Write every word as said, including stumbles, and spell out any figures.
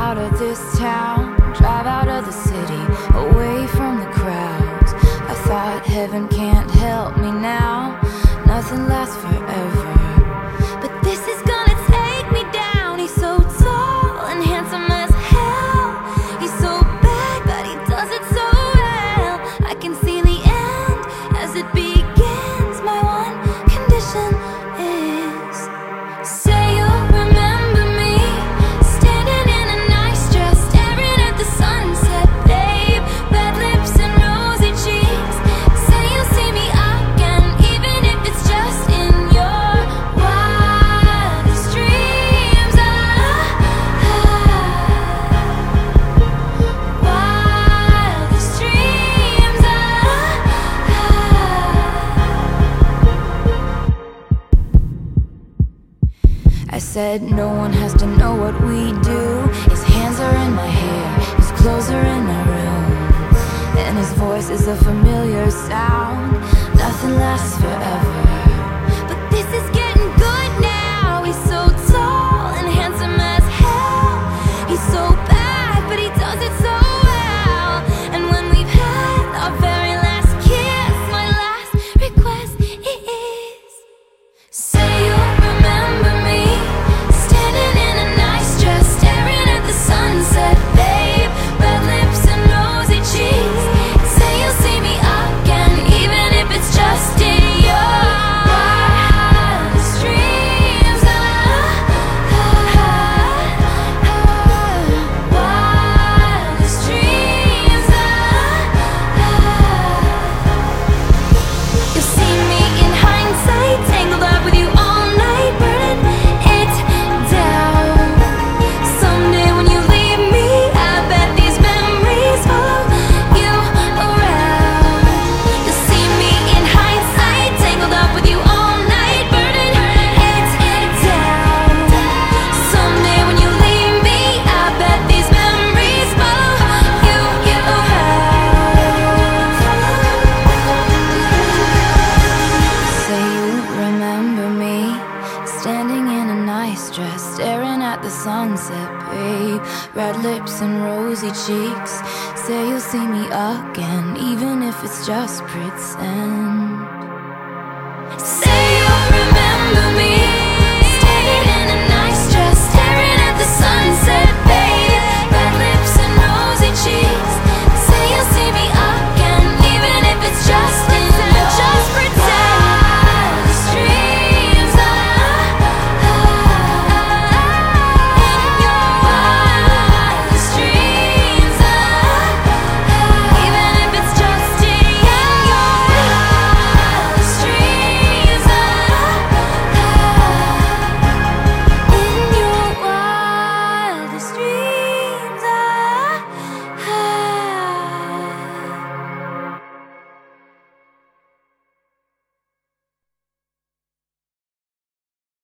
out of this town, drive out of the city, away from the crowds. I thought heaven can't help me now, nothing lasts forever. But this is gonna take me down. He's so tall and handsome as hell. He's so bad, but he does it so well. I can see the end as it begins. My one condition is, say you'll remember me, standing in a nice dress, staring at the sunset, babe. Red lips and rosy cheeks. Say you'll see me again, even if it's just in your wildest dreams. Ah, ah, wildest dreams. Ah, ah. I said no one has to know what we do. His hands are in my hair, his clothes are in my room, and his voice is a familiar sound. Nothing lasts forever, but this is getting good now. He's so tall and handsome as hell. He's so bad, but he does it so well. And when we've had our very last kiss, my last request is, say you'll remember me, standing in a nice dress, staring at the sunset, babe. Red lips and rosy cheeks. Say you'll see me again, even if it's just in your wildest dreams. Ah, ah, ah, wildest dreams. Ah, ah. You'll see me in hindsight, tangled up with you all night, burning it down. Someday when you leave me, I bet these memories follow you around. You'll see me in hindsight, tangled up with you all night, burning it down. Someday when you leave me, I bet these memories follow you around. Say you remember me, standing in a nice dress, staring at the sunset, babe. Red lips and rosy cheeks. Say you'll see me again, even if it's just pretend.